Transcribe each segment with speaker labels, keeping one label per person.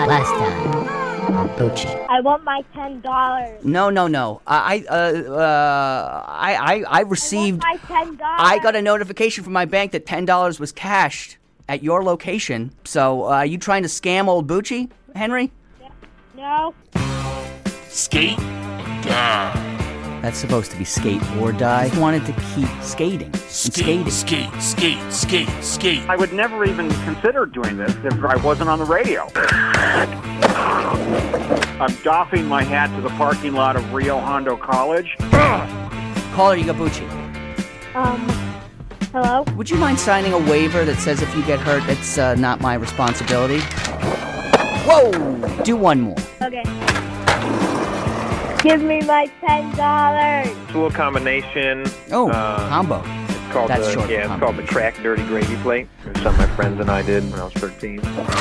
Speaker 1: Last time on Bucci.
Speaker 2: I want my $10.
Speaker 3: No. I received.
Speaker 2: I want my $10.
Speaker 3: I got a notification from my bank that $10 was cashed at your location. So, are you trying to scam old Bucci, Henry?
Speaker 2: No.
Speaker 4: Skate and die.
Speaker 3: That's supposed to be skate or die. I wanted to keep skating.
Speaker 4: Skate.
Speaker 5: I would never even consider doing this if I wasn't on the radio. I'm doffing my hat to the parking lot of Rio Hondo College.
Speaker 3: Caller, you got Bucci.
Speaker 2: Hello?
Speaker 3: Would you mind signing a waiver that says if you get hurt, it's not my responsibility? Whoa! Do one more.
Speaker 2: Okay. Give me my $10.
Speaker 6: Tool combination.
Speaker 3: Oh, combo.
Speaker 6: It's called
Speaker 3: That's short for
Speaker 6: it's called the Crack Dirty Gravy Plate. It's something my friends and I did when I was 13.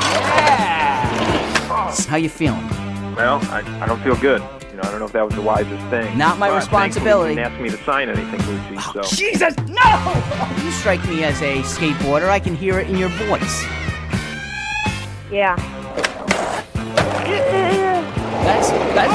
Speaker 3: How you feeling?
Speaker 6: Well, I don't feel good. You know, I don't know if that was the wisest thing.
Speaker 3: Not my
Speaker 6: But
Speaker 3: responsibility.
Speaker 6: thankfully, you didn't ask me to sign anything, Lucy. So.
Speaker 3: Jesus, no! You strike me as a skateboarder. I can hear it in your voice.
Speaker 2: Yeah.
Speaker 3: That's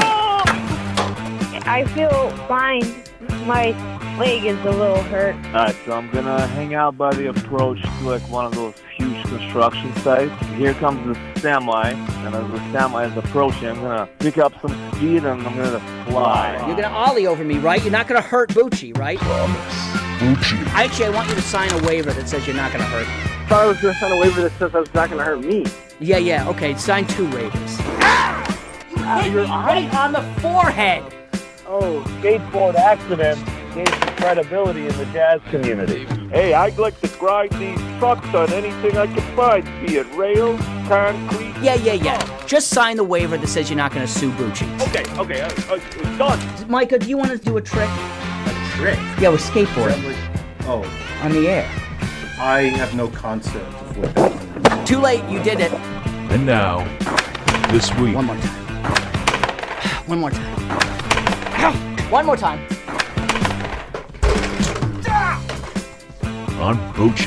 Speaker 2: I feel fine. My leg is a little hurt.
Speaker 7: Alright, so I'm gonna hang out by the approach to like one of those huge construction sites. Here comes the semi, and as the semi is approaching, I'm gonna pick up some speed and I'm gonna fly.
Speaker 3: You're gonna ollie over me, right? You're not gonna hurt Bucci, right?
Speaker 4: Bucci.
Speaker 3: Actually, I want you to sign a waiver that says you're not gonna hurt me.
Speaker 5: I thought I was going to sign a waiver that says I was not going to hurt me.
Speaker 3: Yeah, okay, sign 2 waivers. You hit me right on the forehead!
Speaker 7: Oh, skateboard accident gains some credibility in the jazz community. Hey, I'd like to grind these trucks on anything I can find, be it rails, concrete.
Speaker 3: Yeah. Just sign the waiver that says you're not gonna sue Bucci.
Speaker 7: Okay, it's done.
Speaker 3: Micah, do you want to do a trick?
Speaker 8: A trick?
Speaker 3: Yeah, with skateboarding.
Speaker 8: Oh,
Speaker 3: On the air.
Speaker 8: I have no concept of what that means.
Speaker 3: Too late, you did it.
Speaker 4: And now, this week.
Speaker 3: One more time. One more time. Ow! One more time.
Speaker 4: On Bucci.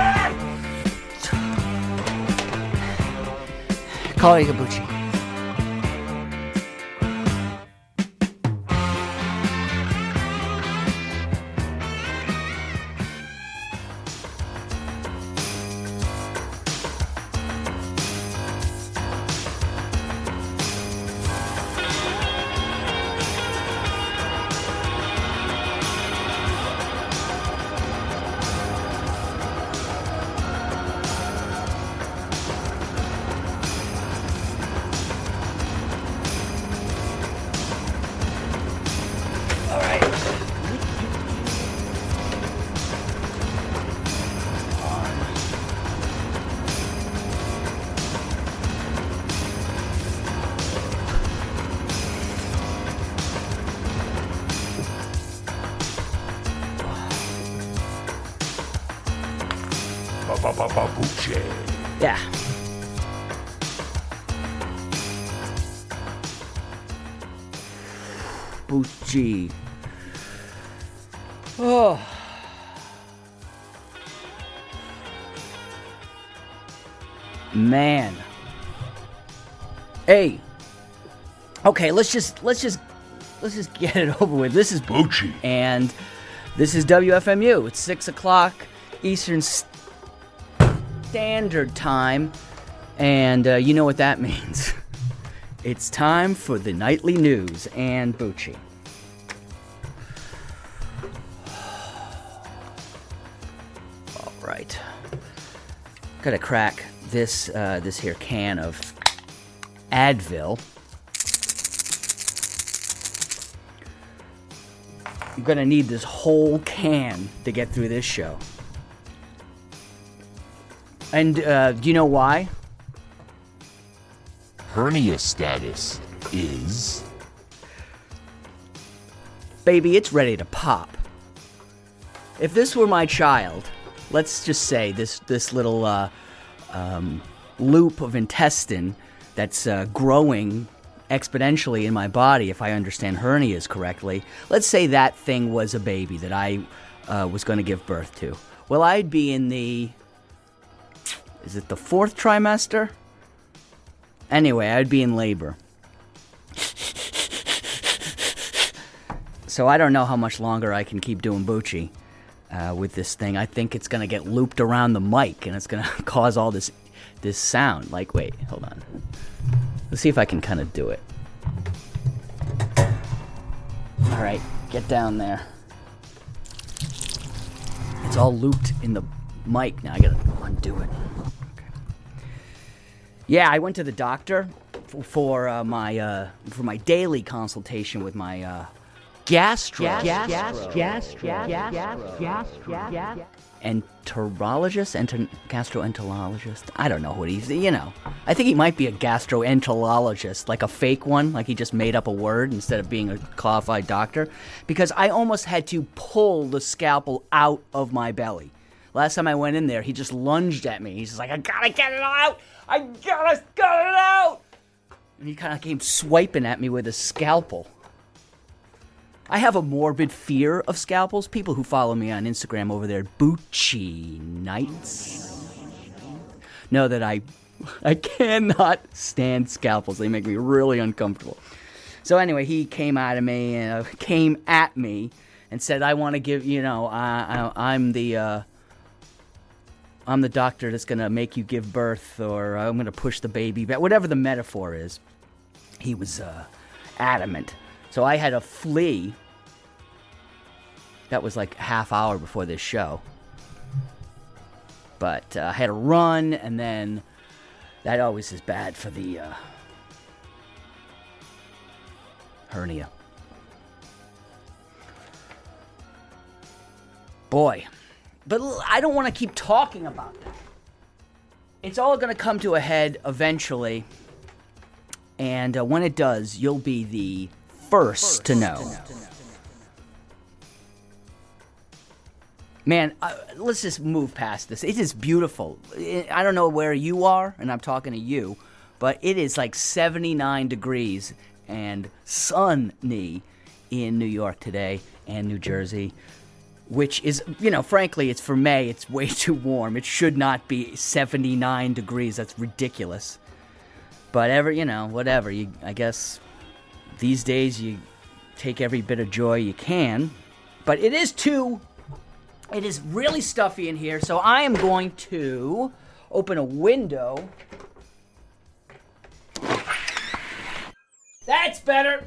Speaker 3: Call you Bucci.
Speaker 4: Bucci.
Speaker 3: Yeah. Bucci. Oh. Man. Hey. Okay, let's just get it over with. This is
Speaker 4: Bucci.
Speaker 3: And this is WFMU. It's 6 o'clock Eastern Standard Time. And you know what that means. It's time for the nightly news and Bucci. All right. Gotta crack this here can of Advil. I'm gonna need this whole can to get through this show. And do you know why?
Speaker 4: Hernia status is...
Speaker 3: Baby, it's ready to pop. If this were my child, let's just say this little loop of intestine that's growing exponentially in my body, if I understand hernias correctly, let's say that thing was a baby that I was going to give birth to. Well, I'd be in the... Is it the 4th trimester? Anyway, I'd be in labor. So I don't know how much longer I can keep doing Bucci with this thing. I think it's going to get looped around the mic, and it's going to cause all this sound. Like, wait, hold on. Let's see if I can kind of do it. All right, get down there. It's all looped in the mic. Now I got to undo it. Okay. Yeah, I went to the doctor for my daily consultation with my gastroenterologist. I don't know what he's, I think he might be a gastroenterologist, like a fake one, like he just made up a word instead of being a qualified doctor, because I almost had to pull the scalpel out of my belly. Last time I went in there, he just lunged at me. He's just like, I gotta get it out! I gotta get it out! And he kind of came swiping at me with a scalpel. I have a morbid fear of scalpels. People who follow me on Instagram over there, Bucci Nights, know that I cannot stand scalpels. They make me really uncomfortable. So anyway, he came at me and said, I want to give, I'm the doctor that's going to make you give birth, or I'm going to push the baby back, whatever the metaphor is. He was adamant. So I had to flee. That was like a half hour before this show. But I had to run, and then that always is bad for the hernia. Boy. But I don't want to keep talking about that. It's all going to come to a head eventually. And when it does, you'll be the first to know. Man, let's just move past this. It is beautiful. I don't know where you are, and I'm talking to you, but it is like 79 degrees and sunny in New York today and New Jersey, which is, frankly, it's for May, it's way too warm. It should not be 79 degrees. That's ridiculous. But whatever. I guess these days you take every bit of joy you can. But it is really stuffy in here, so I am going to open a window. That's better.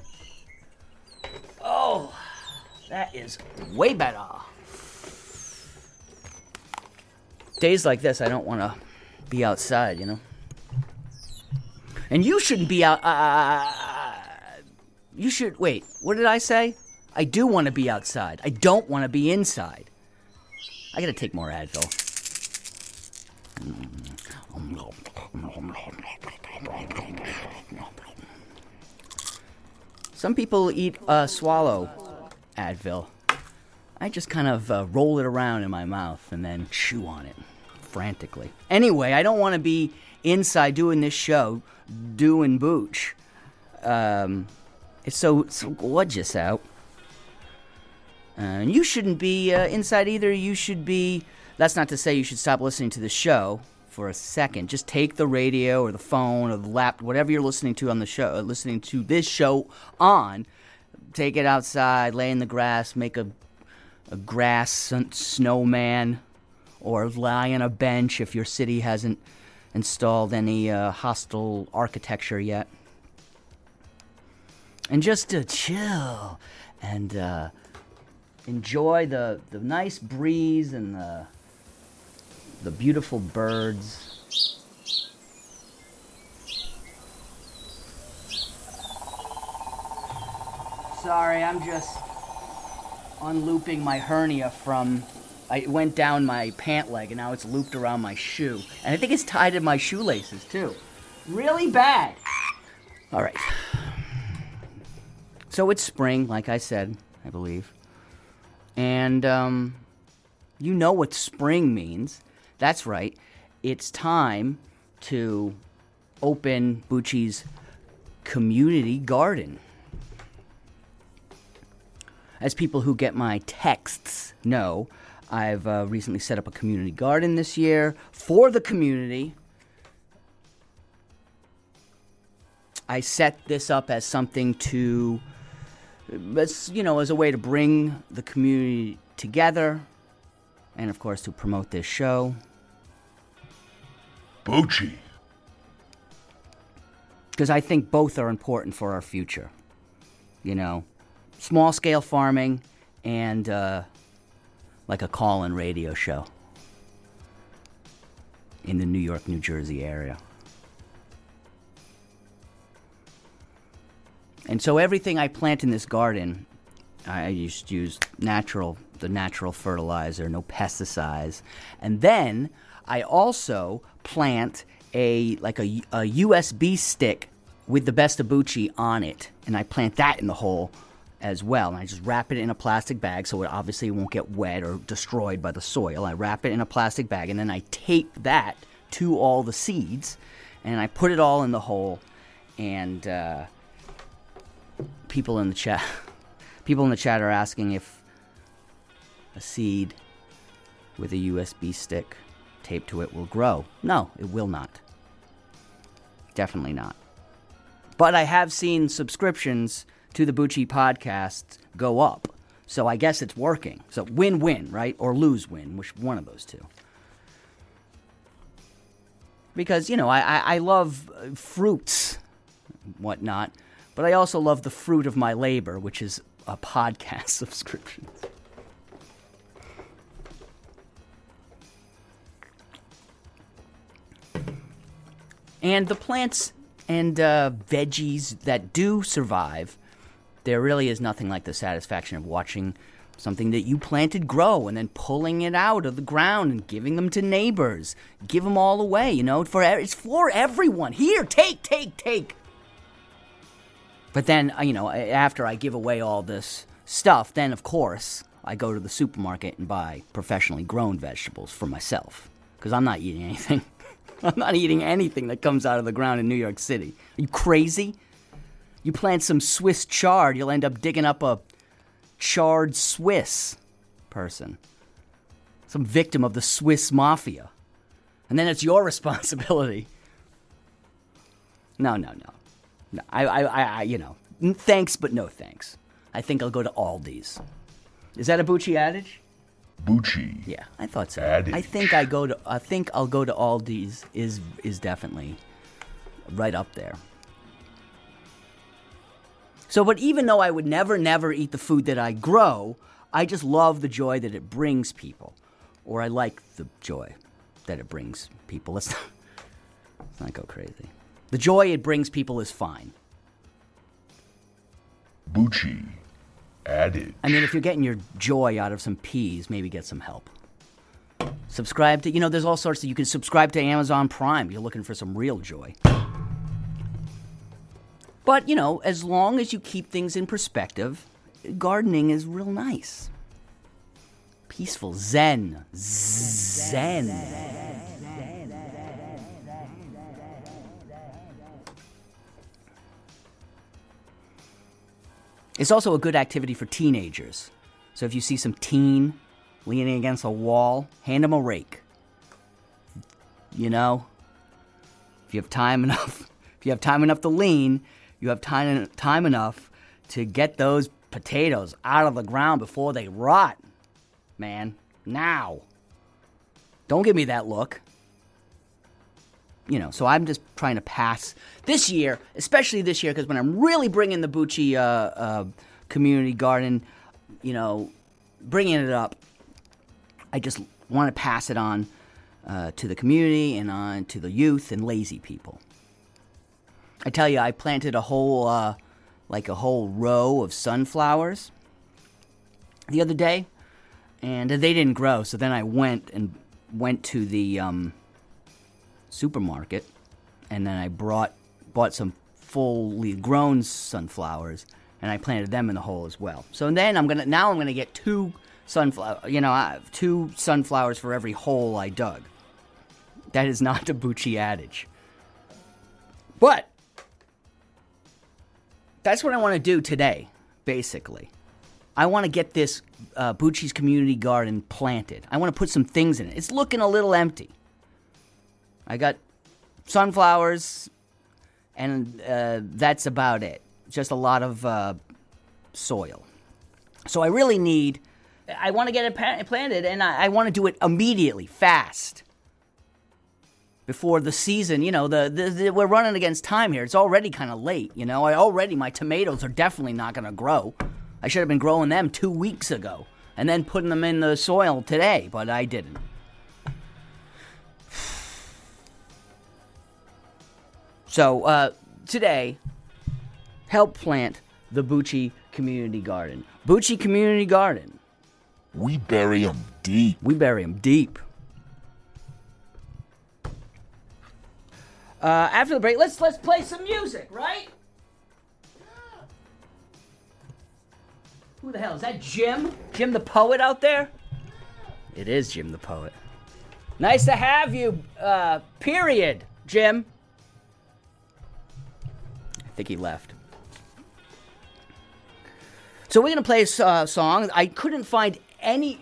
Speaker 3: Oh, that is way better. Days like this, I don't want to be outside, And you shouldn't be out. Wait, what did I say? I do want to be outside. I don't want to be inside. I gotta take more Advil. Some people swallow Advil. I just kind of roll it around in my mouth and then chew on it frantically. Anyway, I don't want to be inside doing this show, doing Booch. It's so gorgeous out. And you shouldn't be inside either. You should be... That's not to say you should stop listening to the show for a second. Just take the radio or the phone or the laptop, whatever you're listening to on the show, listening to this show on. Take it outside, lay in the grass, make a grass snowman, or lie on a bench if your city hasn't installed any hostile architecture yet. And just to chill and enjoy the nice breeze and the beautiful birds. Sorry, I'm just unlooping my hernia from... I went down my pant leg and now it's looped around my shoe. And I think it's tied in my shoelaces too. Really bad. All right. So it's spring, like I said, I believe. And you know what spring means. That's right. It's time to open Bucci's community garden. As people who get my texts know, I've recently set up a community garden this year for the community. I set this up as something to, as a way to bring the community together, and of course to promote this show.
Speaker 4: Bucci.
Speaker 3: Because I think both are important for our future. Small scale farming and like a call-in radio show in the New York, New Jersey area. And so everything I plant in this garden, I just use the natural fertilizer, no pesticides. And then I also plant a USB stick with the Best of Bucci on it, and I plant that in the hole as well. And I just wrap it in a plastic bag so it obviously won't get wet or destroyed by the soil. I wrap it in a plastic bag, and then I tape that to all the seeds, and I put it all in the hole. And people in the chat are asking if a seed with a USB stick taped to it will grow. No, it will not. Definitely not. But I have seen subscriptions to the Bucci podcast go up. So I guess it's working. So win-win, right? Or lose-win, which one of those two. Because, I love fruits, whatnot. But I also love the fruit of my labor, which is a podcast subscription. And the plants and veggies that do survive, there really is nothing like the satisfaction of watching something that you planted grow and then pulling it out of the ground and giving them to neighbors. Give them all away, it's for everyone. Here, take. But then, after I give away all this stuff, then, of course, I go to the supermarket and buy professionally grown vegetables for myself. Because I'm not eating anything. I'm not eating anything that comes out of the ground in New York City. Are you crazy? You plant some Swiss chard, you'll end up digging up a charred Swiss person. Some victim of the Swiss mafia. And then it's your responsibility. No. Thanks, but no thanks. I think I'll go to Aldi's. Is that a Bucci adage?
Speaker 4: Bucci.
Speaker 3: Yeah, I thought so.
Speaker 4: Adage.
Speaker 3: I think I'll go to Aldi's is definitely right up there. So, but even though I would never eat the food that I grow, I just love the joy that it brings people. Or I like the joy that it brings people. Let's not go crazy. The joy it brings people is fine.
Speaker 4: Bucci. Adage.
Speaker 3: I mean, if you're getting your joy out of some peas, maybe get some help. Subscribe to, there's all sorts you can subscribe to Amazon Prime. You're looking for some real joy. But, as long as you keep things in perspective, gardening is real nice. Peaceful. Zen. It's also a good activity for teenagers. So if you see some teen leaning against a wall, hand them a rake. If you have time enough to lean, you have time enough to get those potatoes out of the ground before they rot. Man, now. Don't give me that look. So I'm just trying to pass this year, especially this year, because when I'm really bringing the Bucci community garden, bringing it up, I just want to pass it on to the community and on to the youth and lazy people. I tell you, I planted a whole row of sunflowers the other day, and they didn't grow. So then I went to the supermarket, and then I bought some fully grown sunflowers, and I planted them in the hole as well. So then I'm gonna get two sunflowers for every hole I dug. That is not the Bucci adage, but that's what I want to do today. Basically, I want to get this Bucci's community garden planted. I want to put some things in it. It's looking a little empty. I got sunflowers and that's about it. Just a lot of soil. So I really need, I want to get it planted, and I want to do it immediately, fast. Before the season, you know, we're running against time here. It's already kind of late, you know. My tomatoes are definitely not going to grow. I should have been growing them 2 weeks ago and then putting them in the soil today, but I didn't. So, today, help plant the Bucci Community Garden. Bucci Community Garden.
Speaker 4: We bury 'em deep.
Speaker 3: We bury them deep. After the break, let's play some music, right? Who the hell is that? Jim? Jim the poet out there? It is Jim the poet. Nice to have you. Period, Jim. I think he left. So we're gonna play a song. I couldn't find any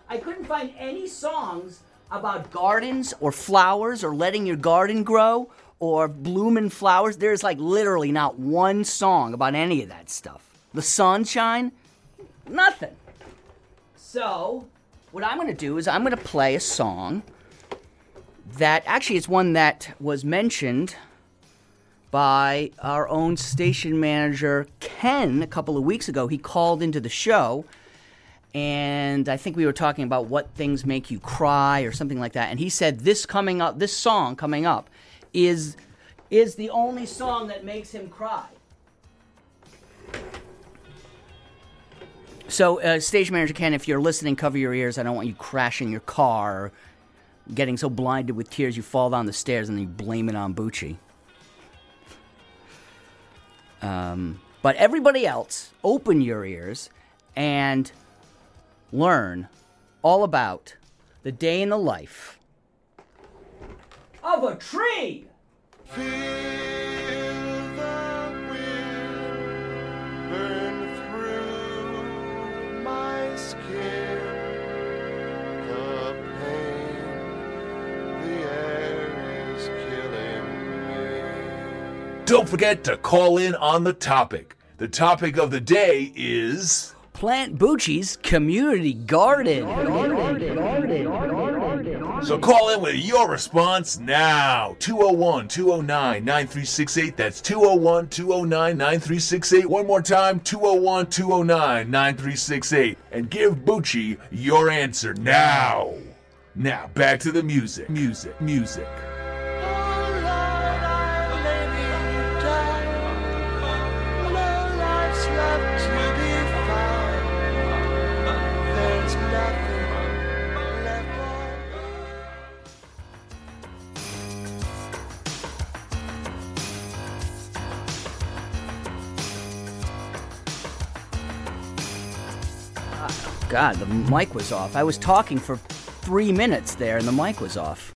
Speaker 3: songs about gardens or flowers or letting your garden grow or blooming flowers. There's like literally not one song about any of that stuff. The sunshine, nothing. So what I'm going to do is I'm going to play a song that actually is one that was mentioned by our own station manager, Ken, a couple of weeks ago. He called into the show, and I think we were talking about what things make you cry or something like that. And he said this song coming up is the only song that makes him cry. So, station manager Ken, if you're listening, cover your ears. I don't want you crashing your car or getting so blinded with tears you fall down the stairs and then you blame it on Bucci. But everybody else, open your ears and learn all about the day in the life of a tree.
Speaker 9: Feel the wind burn through my skin. The pain, the air is killing me.
Speaker 4: Don't forget to call in on the topic. The topic of the day is...
Speaker 3: Plant Bucci's Community Garden.
Speaker 4: So call in with your response now. 201-209-9368. That's 201-209-9368. One more time, 201-209-9368. And give Bucci your answer now. Now, back to the music. Music.
Speaker 3: God, the mic was off. I was talking for 3 minutes there and the mic was off.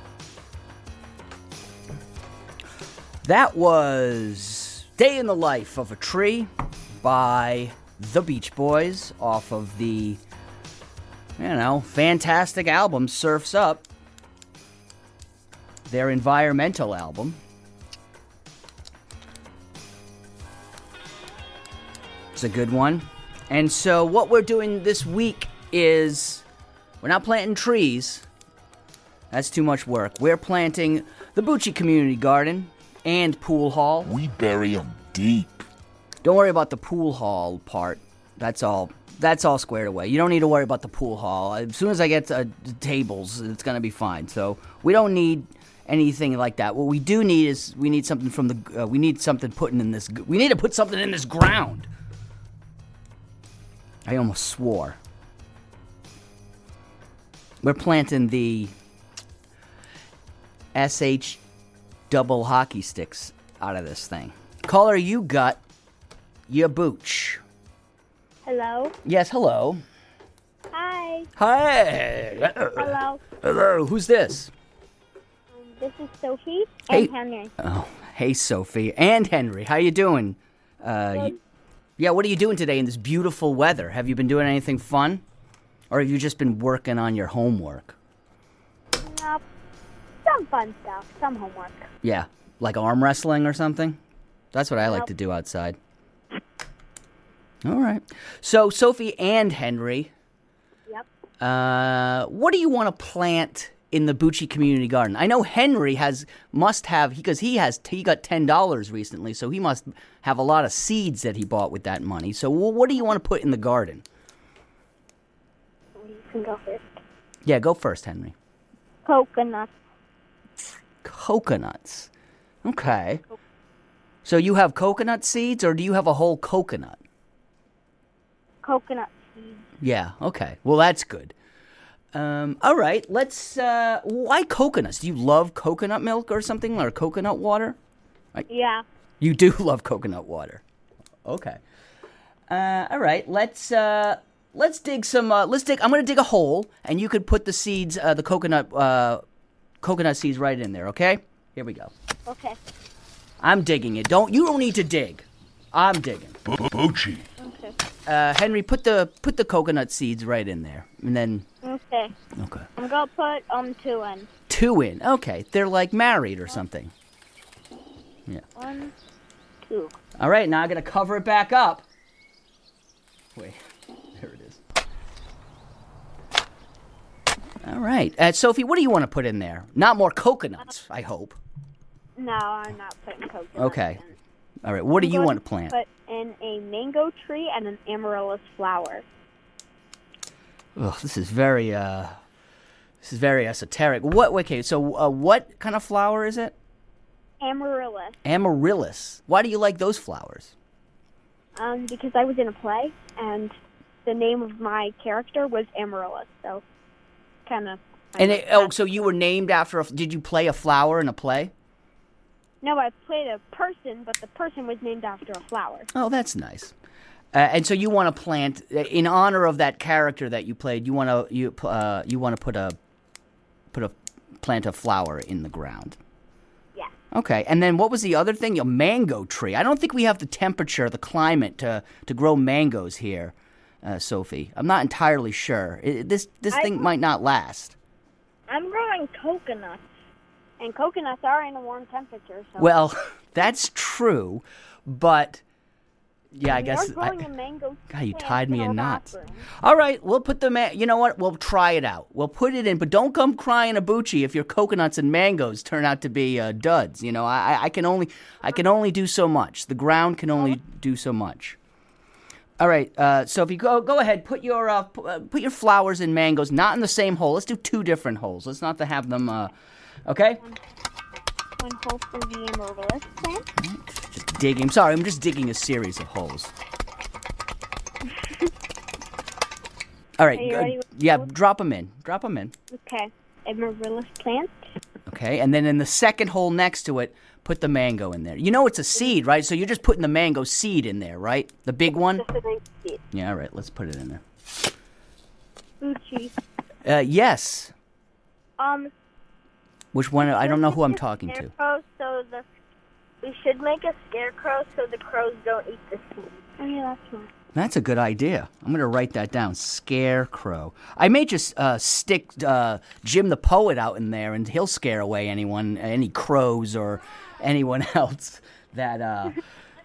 Speaker 3: That was Day in the Life of a Tree by the Beach Boys off of the, fantastic album Surf's Up. Their environmental album. It's a good one. And so what we're doing this week is we're not planting trees. That's too much work. We're planting the Bucci Community Garden and pool hall.
Speaker 4: We bury 'em deep.
Speaker 3: Don't worry about the pool hall part. That's all squared away. You don't need to worry about the pool hall. As soon as I get to tables, it's going to be fine. So we don't need anything like that. What we do need is we need something we need to put something in this ground. I almost swore. We're planting the SH double hockey sticks out of this thing. Caller, you got your booch.
Speaker 2: Hello?
Speaker 3: Yes, hello.
Speaker 2: Hi.
Speaker 3: Hi.
Speaker 2: Hello.
Speaker 3: Hello, who's this?
Speaker 2: This is Sophie
Speaker 3: Hey.
Speaker 2: and Henry.
Speaker 3: Oh, hey, Sophie and Henry. How you doing? Yeah, what are you doing today in this beautiful weather? Have you been doing anything fun? Or have you just been working on your homework?
Speaker 2: Nope. Some fun stuff. Some homework.
Speaker 3: Yeah, Like arm wrestling or something? That's what I like to do outside. All right. So, Sophie and Henry.
Speaker 2: Yep.
Speaker 3: What do you want to plant in the Bucci Community Garden? I know Henry must have, because he got $10 recently, so he must have a lot of seeds that he bought with that money. So what do you want to put in the garden?
Speaker 2: You can go first.
Speaker 3: Yeah, go first, Henry.
Speaker 2: Coconut.
Speaker 3: Coconuts. Okay. So you have coconut seeds, or do you have a whole coconut?
Speaker 2: Coconut seeds.
Speaker 3: Yeah, okay. Well, that's good. All right, let's, why coconuts? Do you love coconut milk or something, or coconut water?
Speaker 2: Yeah.
Speaker 3: You do love coconut water. Okay. All right, let's dig some, I'm going to dig a hole, and you could put the seeds, the coconut seeds right in there, okay? Here we go.
Speaker 2: Okay.
Speaker 3: I'm digging it. You don't need to dig. I'm digging.
Speaker 4: Bucci.
Speaker 2: Okay.
Speaker 3: Henry, put the coconut seeds right in there, and then.
Speaker 2: Okay.
Speaker 3: Okay.
Speaker 2: I'm gonna put 2 in.
Speaker 3: 2 in. Okay, they're like married or something. Yeah.
Speaker 2: 1, 2.
Speaker 3: All right, now I'm gonna cover it back up. Wait, there it is. All right, Sophie, what do you want to put in there? Not more coconuts, I hope.
Speaker 2: No, I'm not putting coconut.
Speaker 3: Okay.
Speaker 2: In.
Speaker 3: All right, what do you want to plant?
Speaker 2: Put in a mango tree and an amaryllis flower.
Speaker 3: Ugh, this is very esoteric. Okay, so what kind of flower is it?
Speaker 2: Amaryllis.
Speaker 3: Amaryllis. Why do you like those flowers?
Speaker 2: Because I was in a play, and the name of my character was Amaryllis, so kind of.
Speaker 3: So you were named after did you play a flower in a play?
Speaker 2: No, I played a person, but the person was named after a flower.
Speaker 3: Oh, that's nice. And so you want to plant in honor of that character that you played. You want to plant a flower in the ground.
Speaker 2: Yeah.
Speaker 3: Okay, and then what was the other thing? A mango tree. I don't think we have the temperature, the climate to grow mangoes here, Sophie. I'm not entirely sure. This thing might not last.
Speaker 2: I'm growing coconuts, and coconuts are in a warm temperature. So.
Speaker 3: Well, that's true, but. Yeah, I guess.
Speaker 2: Growing a mango
Speaker 3: God, you tied me in knots.
Speaker 2: bathroom.
Speaker 3: All right, we'll put you know what? We'll try it out. We'll put it in, but don't come crying, Abuchi, if your coconuts and mangoes turn out to be duds. You know, I can only do so much. The ground can only do so much. All right, so if you go ahead, put your flowers and mangoes not in the same hole. Let's do 2 different holes. Let's not have them. Okay.
Speaker 2: One hole for the amaryllis plant.
Speaker 3: Just digging. Sorry, I'm just digging a series of holes. All right.
Speaker 2: Are you ready with
Speaker 3: Yeah,
Speaker 2: the
Speaker 3: drop them in.
Speaker 2: Okay. Amaryllis plant.
Speaker 3: Okay, and then in the second hole next to it, put the mango in there. You know it's a seed, right? So you're just putting the mango seed in there, right? The big one?
Speaker 2: Just a big seed.
Speaker 3: Yeah, all right. Let's put it in there.
Speaker 2: Bucci.
Speaker 3: Yes. Which one? I don't know who I'm talking to.
Speaker 2: We should make a scarecrow so the crows don't eat the seed. Oh, yeah, that's right.
Speaker 3: That's a good idea. I'm going to write that down. Scarecrow. I may just stick Jim the Poet out in there, and he'll scare away any crows or anyone else that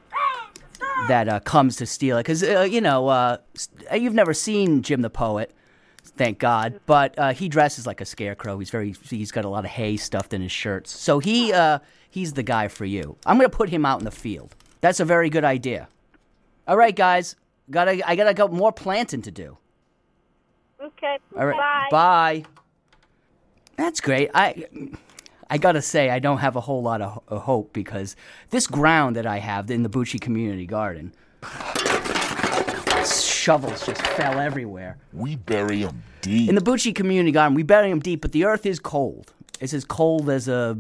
Speaker 3: comes to steal it. Because, you've never seen Jim the Poet, thank God, but he dresses like a scarecrow. He's got a lot of hay stuffed in his shirts. So he's the guy for you. I'm going to put him out in the field. That's a very good idea. All right, guys. I gotta go more planting to do.
Speaker 2: Okay.
Speaker 3: All right. Bye. That's great. I gotta say I don't have a whole lot of hope because this ground that I have in the Bucci Community Garden, shovels just fell everywhere.
Speaker 4: We bury them deep.
Speaker 3: In the Bucci Community Garden, we bury them deep, but the earth is cold. It's as cold as a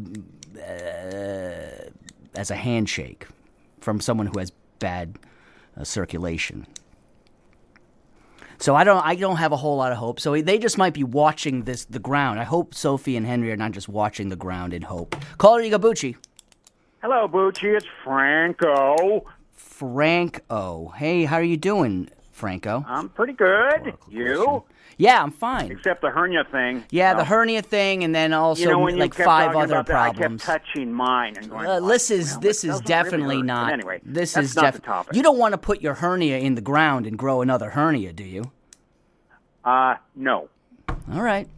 Speaker 3: handshake from someone who has bad circulation. So I don't have a whole lot of hope. So they just might be watching the ground. I hope Sophie and Henry are not just watching the ground in hope. Caller, you go, Bucci.
Speaker 5: Hello, Bucci. It's Franco.
Speaker 3: Franco. Hey, how are you doing, Franco?
Speaker 5: I'm pretty good. You?
Speaker 3: Yeah, I'm fine.
Speaker 5: Except the hernia thing.
Speaker 3: Yeah,
Speaker 5: No.
Speaker 3: the hernia thing, and then also
Speaker 5: You know, when you
Speaker 3: like
Speaker 5: kept
Speaker 3: 5
Speaker 5: talking
Speaker 3: other
Speaker 5: about that,
Speaker 3: problems.
Speaker 5: I kept touching mine and going,
Speaker 3: This is
Speaker 5: well,
Speaker 3: this
Speaker 5: that
Speaker 3: is
Speaker 5: doesn't
Speaker 3: definitely
Speaker 5: really hurt.
Speaker 3: not.
Speaker 5: But anyway,
Speaker 3: this
Speaker 5: that's
Speaker 3: is
Speaker 5: not the topic.
Speaker 3: You don't want to put your hernia in the ground and grow another hernia, do you?
Speaker 5: No.
Speaker 3: All right.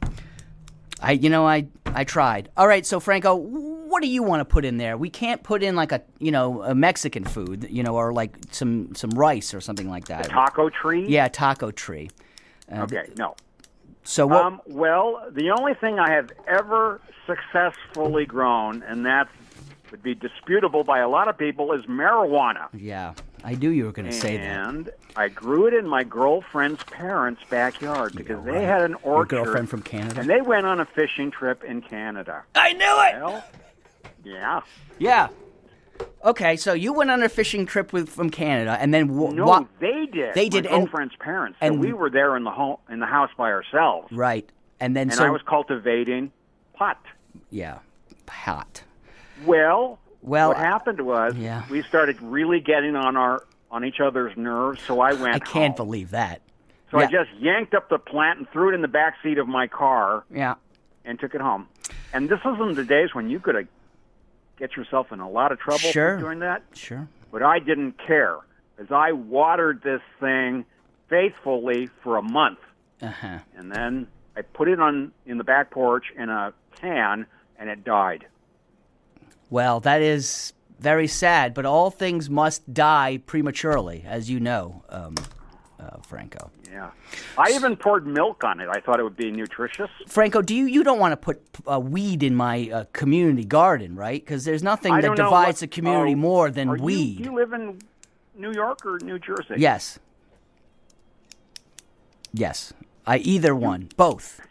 Speaker 3: I tried. All right, so Franco, what do you want to put in there? We can't put in like a Mexican food, or like some rice or something like that.
Speaker 5: Taco tree?
Speaker 3: Yeah, taco tree.
Speaker 5: Okay, no.
Speaker 3: So what?
Speaker 5: Well, the only thing I have ever successfully grown, and that would be disputable by a lot of people, is marijuana.
Speaker 3: Yeah, I knew you were going to say that.
Speaker 5: And I grew it in my girlfriend's parents' backyard because they had an orchard.
Speaker 3: Your girlfriend from Canada?
Speaker 5: And they went on a fishing trip in Canada.
Speaker 3: I knew it!
Speaker 5: Well, yeah.
Speaker 3: Yeah. Okay, so you went on a fishing trip from Canada, and then
Speaker 5: No, they did.
Speaker 3: They did,
Speaker 5: my girlfriend's parents. So we were there in the house by ourselves.
Speaker 3: Right, and then
Speaker 5: I was cultivating pot.
Speaker 3: Yeah, pot.
Speaker 5: Well, what happened was we started really getting on each other's nerves. So I went.
Speaker 3: I can't
Speaker 5: home.
Speaker 3: believe that.
Speaker 5: So I just yanked up the plant and threw it in the back seat of my car.
Speaker 3: Yeah,
Speaker 5: and took it home. And this was in the days when you could get yourself in a lot of trouble for doing that.
Speaker 3: Sure.
Speaker 5: But I didn't care, as I watered this thing faithfully for a month.
Speaker 3: Uh-huh.
Speaker 5: And then I put it in the back porch in a can, and it died.
Speaker 3: Well, that is very sad, but all things must die prematurely, as you know, Franco.
Speaker 5: Yeah. I even poured milk on it. I thought it would be nutritious.
Speaker 3: Franco, you don't want to put weed in my community garden, right? Because there's nothing that divides the community more than weed.
Speaker 5: Do you live in New York or New Jersey?
Speaker 3: Yes. Yes. Either one. Both.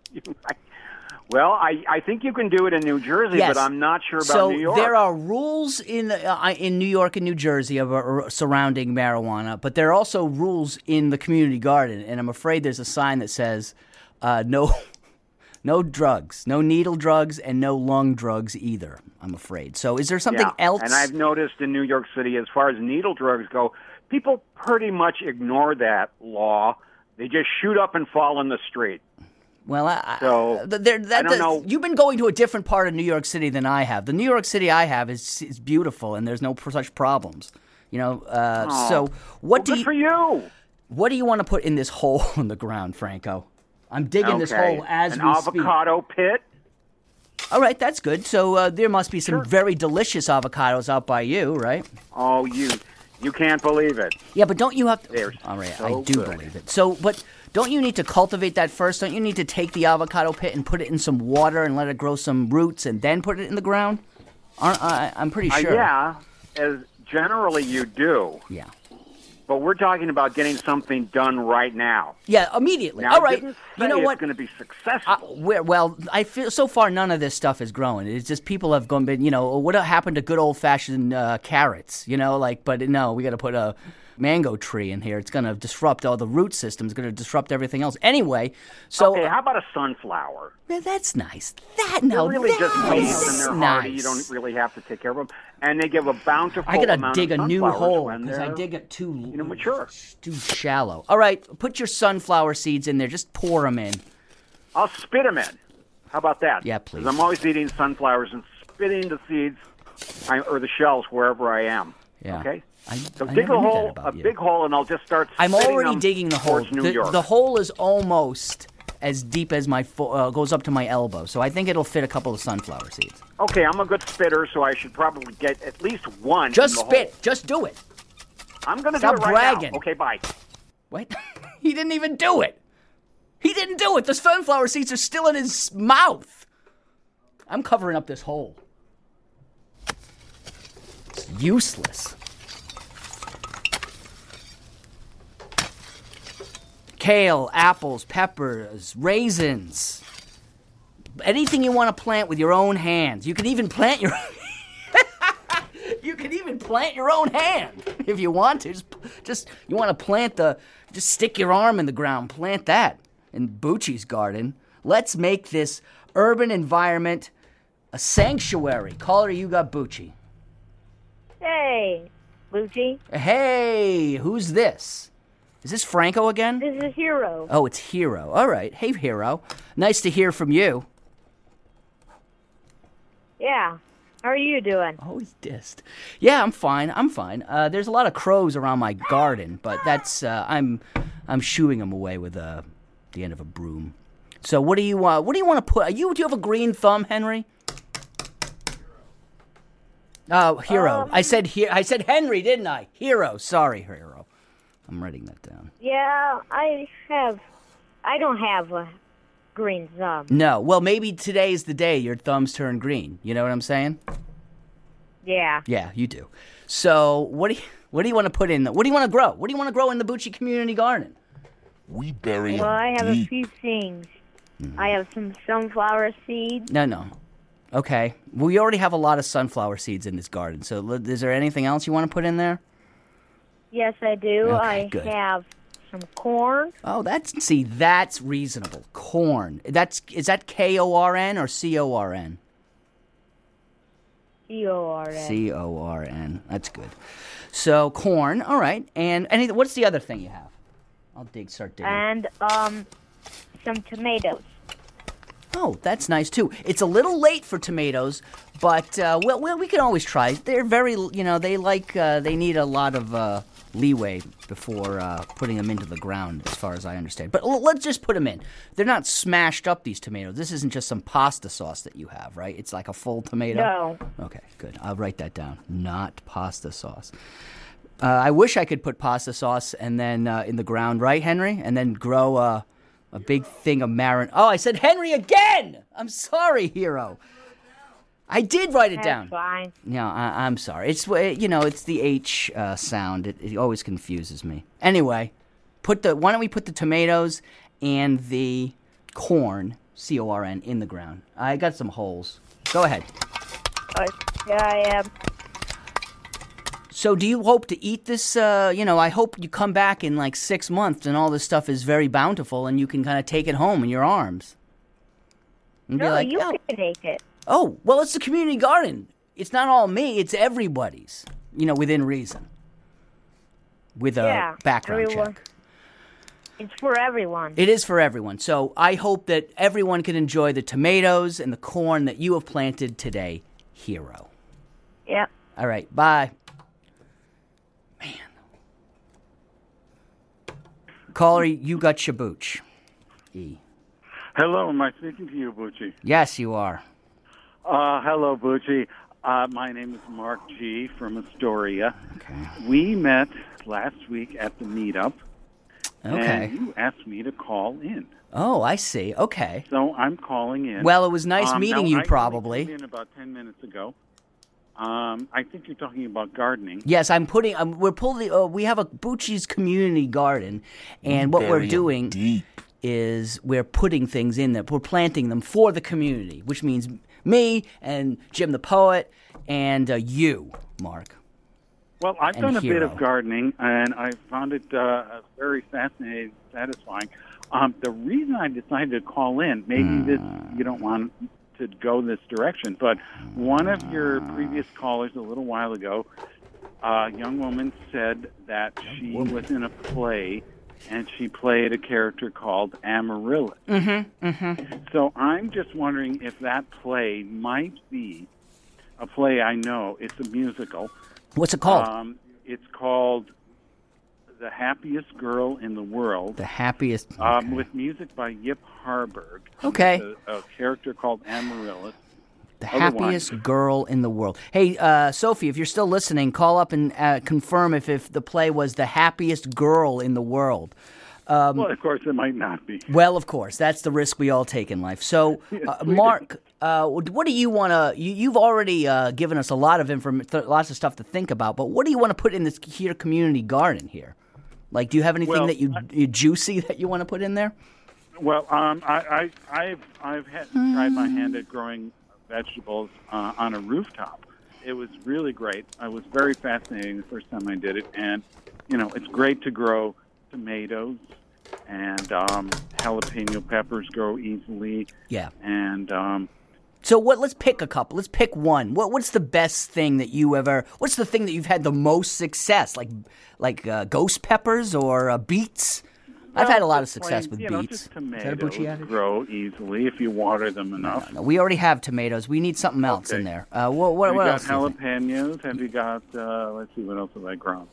Speaker 5: Well, I think you can do it in New Jersey, but I'm not sure about New York.
Speaker 3: So there are rules in New York and New Jersey surrounding marijuana, but there are also rules in the community garden, and I'm afraid there's a sign that says no drugs, no needle drugs, and no lung drugs either, I'm afraid. So is there something else?
Speaker 5: And I've noticed in New York City, as far as needle drugs go, people pretty much ignore that law. They just shoot up and fall in the street.
Speaker 3: Well, I don't know. You've been going to a different part of New York City than I have. The New York City I have is beautiful, and there's no such problems. So
Speaker 5: good for you.
Speaker 3: What do you want to put in this hole in the ground, Franco? I'm digging this hole as we speak.
Speaker 5: An avocado pit.
Speaker 3: All right, that's good. So there must be some very delicious avocados out by you, right?
Speaker 5: Oh, you can't believe it.
Speaker 3: Yeah, but don't you have to...
Speaker 5: They're
Speaker 3: all right,
Speaker 5: so
Speaker 3: I do
Speaker 5: good.
Speaker 3: believe it. So, but don't you need to cultivate that first? Don't you need to take the avocado pit and put it in some water and let it grow some roots and then put it in the ground? I'm pretty sure.
Speaker 5: Yeah, as generally you do.
Speaker 3: Yeah.
Speaker 5: But we're talking about getting something done right now.
Speaker 3: Yeah, immediately.
Speaker 5: Now,
Speaker 3: all right.
Speaker 5: You know what? It's going to be successful.
Speaker 3: I feel so far none of this stuff is growing. It's just people have been, what happened to good old fashioned carrots? But no, we got to put a mango tree in here. It's going to disrupt all the root systems. It's going to disrupt everything else. Anyway, so
Speaker 5: okay, how about a sunflower?
Speaker 3: Yeah, that's nice.
Speaker 5: They're really just leaves and they're hardy. You don't really have to take care of them, and they give a bountiful amount of
Speaker 3: I got to dig a new hole
Speaker 5: because
Speaker 3: I dig it too
Speaker 5: mature,
Speaker 3: too shallow. All right, put your sunflower seeds in there. Just pour them in.
Speaker 5: I'll spit them in. How about that?
Speaker 3: Yeah, please.
Speaker 5: Because I'm always eating sunflowers and spitting the seeds or the shells wherever I am.
Speaker 3: Yeah.
Speaker 5: Okay. So
Speaker 3: I
Speaker 5: dig
Speaker 3: never
Speaker 5: a big hole, and I'll just start.
Speaker 3: I'm already digging the hole.
Speaker 5: New York.
Speaker 3: The hole is almost as deep as my goes up to my elbow, so I think it'll fit a couple of sunflower seeds.
Speaker 5: Okay, I'm a good spitter, so I should probably get at least one.
Speaker 3: Just
Speaker 5: in the
Speaker 3: spit.
Speaker 5: hole.
Speaker 3: Just do it.
Speaker 5: I'm going to do
Speaker 3: Stop
Speaker 5: it right
Speaker 3: bragging.
Speaker 5: now. Okay, bye.
Speaker 3: What? He didn't even do it. He didn't do it. The sunflower seeds are still in his mouth. I'm covering up this hole. It's useless. Kale, apples, peppers, raisins. Anything you want to plant with your own hands. You can even plant your own hand if you want to. Just you want to plant just stick your arm in the ground, plant that in Bucci's garden. Let's make this urban environment a sanctuary. Caller, you got Bucci.
Speaker 10: Hey, Bucci.
Speaker 3: Hey, who's this? Is this Franco again?
Speaker 10: This is Hero.
Speaker 3: Oh, it's Hero. All right. Hey, Hero. Nice to hear from you.
Speaker 10: Yeah. How are you doing?
Speaker 3: Oh, he's dissed. Yeah, I'm fine. There's a lot of crows around my garden, but that's I'm shooing them away with the end of a broom. So what do you want to put? Do you have a green thumb, Henry? Oh, Hero. I said Henry, didn't I? Hero. Sorry, Hero. I'm writing that down.
Speaker 10: Yeah, I don't have a green thumb.
Speaker 3: No. Well, maybe today's the day your thumbs turn green. You know what I'm saying?
Speaker 10: Yeah.
Speaker 3: Yeah, you do. So what do you want to put in? What do you want to grow? What do you want to grow in the Bucci Community Garden?
Speaker 4: We bury
Speaker 10: Well, I have
Speaker 4: deep.
Speaker 10: a few things. I have some sunflower seeds.
Speaker 3: No. Okay. Well, we already have a lot of sunflower seeds in this garden. So is there anything else you want to put in there?
Speaker 10: Yes, I do.
Speaker 3: Okay, good.
Speaker 10: Have some corn.
Speaker 3: Oh, that's reasonable. Corn. Is that Korn or CORN?
Speaker 10: CORN.
Speaker 3: CORN. That's good. So corn. All right. And what's the other thing you have? I'll start digging.
Speaker 10: And some tomatoes.
Speaker 3: Oh, that's nice too. It's a little late for tomatoes, but well, we can always try. They're very, they need a lot of leeway before putting them into the ground, as far as I understand. But let's just put them in. They're not smashed up, these tomatoes. This isn't just some pasta sauce that you have, right? It's like a full tomato.
Speaker 10: No.
Speaker 3: Okay, good. I'll write that down. Not pasta sauce. I wish I could put pasta sauce and then in the ground, right, Henry? And then grow a big thing of marin. Oh, I said Henry again! I'm sorry, Hero. I did write it down.
Speaker 10: That's fine.
Speaker 3: No, I'm sorry. It's it's the H sound. It always confuses me. Anyway, why don't we put the tomatoes and the corn, CORN, in the ground? I got some holes. Go ahead.
Speaker 10: Yeah, I am.
Speaker 3: So do you hope to eat this, I hope you come back in like 6 months and all this stuff is very bountiful and you can kind of take it home in your arms. And
Speaker 10: No, you can take it.
Speaker 3: Oh, well, it's a community garden. It's not all me, it's everybody's, within reason. With a background check.
Speaker 10: It's for everyone.
Speaker 3: It is for everyone. So I hope that everyone can enjoy the tomatoes and the corn that you have planted today, Hero.
Speaker 10: Yep.
Speaker 3: All right, bye. Caller, you got Shabooch. E.
Speaker 11: Hello, am I speaking to you, Bucci?
Speaker 3: Yes, you are.
Speaker 11: Hello, Bucci. My name is Mark G. from Astoria.
Speaker 3: Okay.
Speaker 11: We met last week at the meetup,
Speaker 3: Okay.
Speaker 11: and you asked me to call in.
Speaker 3: Oh, I see. Okay.
Speaker 11: So I'm calling in.
Speaker 3: Well, it was nice meeting
Speaker 11: now,
Speaker 3: you,
Speaker 11: I
Speaker 3: probably.
Speaker 11: came in about 10 minutes ago. I think you're talking about gardening.
Speaker 3: Yes, we have a Bucci's community garden, and what we're doing is we're putting things in there. We're planting them for the community, which means me and Jim the Poet and you, Mark.
Speaker 11: Well, I've
Speaker 3: and
Speaker 11: done a bit
Speaker 3: Hero.
Speaker 11: of gardening, and I found it very fascinating, satisfying. The reason I decided to call in, maybe you don't want to go this direction, but one of your previous callers a little while ago, a young woman said that she was in a play and she played a character called Amaryllis. So I'm just wondering if that play might be a play I know. It's a musical.
Speaker 3: What's it called?
Speaker 11: It's called The Happiest Girl in the World.
Speaker 3: The Happiest...
Speaker 11: with music by Yip Harburg.
Speaker 3: Okay.
Speaker 11: A character called Amaryllis.
Speaker 3: The Happiest Girl in the World. Hey, Sophie, if you're still listening, call up and confirm if the play was The Happiest Girl in the World.
Speaker 11: Well, of course, it might not be.
Speaker 3: Well, of course. That's the risk we all take in life. So, Mark, what do you want to... You've already given us a lot of lots of stuff to think about, but what do you want to put in this here community garden here? Like, do you have anything that you juicy that you want to put in there?
Speaker 11: Well, I've tried my hand at growing vegetables on a rooftop. It was really great. It was very fascinating the first time I did it, and it's great to grow tomatoes and jalapeno peppers grow easily.
Speaker 3: Yeah.
Speaker 11: And
Speaker 3: So let's pick a couple. Let's pick one. What's the best thing that you ever? What's the thing that you've had the most success? Like ghost peppers or beets? I've had a lot of success with beets.
Speaker 11: Just
Speaker 3: Is that a
Speaker 11: tomatoes
Speaker 3: Bucci adage?
Speaker 11: grow easily if you water them enough.
Speaker 3: No, we already have tomatoes. We need something else in there. What
Speaker 11: Have you
Speaker 3: else?
Speaker 11: got
Speaker 3: do you think?
Speaker 11: jalapenos? Have you got? Let's see, what else have I grown?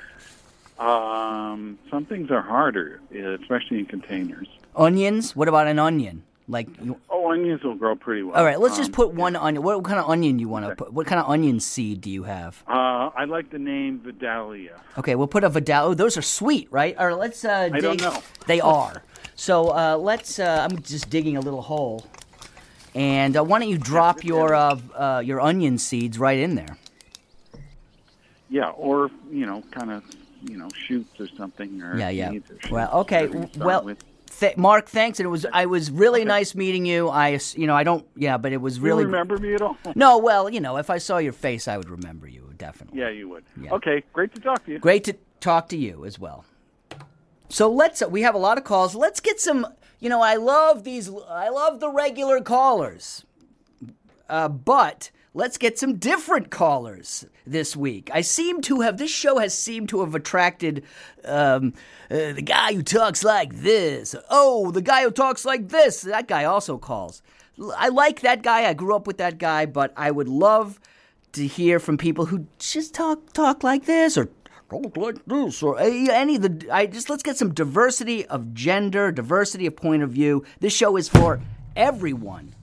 Speaker 11: Some things are harder, especially in containers.
Speaker 3: Onions? What about an onion?
Speaker 11: Onions will grow pretty well.
Speaker 3: All right, let's just put one onion. What kind of onion you want to put? What kind of onion seed do you have?
Speaker 11: I like the name Vidalia.
Speaker 3: Okay, we'll put a Vidal. Oh, those are sweet, right? All right, let's dig.
Speaker 11: I don't know.
Speaker 3: They are. So let's. I'm just digging a little hole, and why don't you drop your onion seeds right in there?
Speaker 11: Yeah, or kind of shoots or something. Or
Speaker 3: Yeah.
Speaker 11: seeds or shoots,
Speaker 3: Well, okay.
Speaker 11: whatever you start
Speaker 3: Well,
Speaker 11: with.
Speaker 3: Mark, thanks. And I was really nice meeting you. I don't. Yeah, but it was really.
Speaker 11: You remember me at all?
Speaker 3: No, well, if I saw your face, I would remember you definitely.
Speaker 11: Yeah, you would.
Speaker 3: Yeah.
Speaker 11: Okay, great to talk to you.
Speaker 3: Great to talk to you as well. So we have a lot of calls. Let's get some, I love the regular callers. But let's get some different callers this week. This show has seemed to have attracted the guy who talks like this. Oh, the guy who talks like this. That guy also calls. I like that guy. I grew up with that guy, but I would love to hear from people who just talk like this or talk like this or any of the. Let's get some diversity of gender, diversity of point of view. This show is for everyone.